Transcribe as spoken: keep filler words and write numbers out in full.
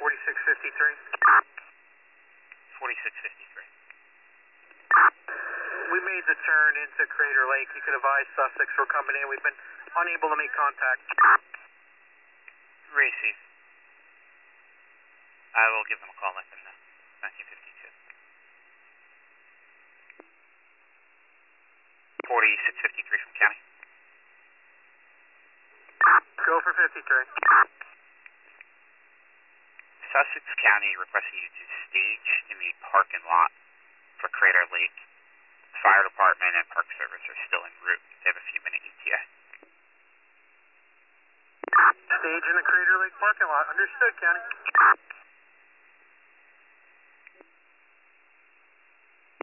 forty-six fifty-three. forty-six fifty-three. We made the turn into Crater Lake. You could advise Sussex we're coming in. We've been unable to make contact. Receive. I will give them a call, let them know. nineteen fifty-two. forty-six fifty-three from County. Go for fifty-three. Sussex County requesting you to stage in the parking lot for Crater Lake. Fire Department and Park Service are still en route. They have a few minute E T A. Stage in the Crater Lake parking lot. Understood, County.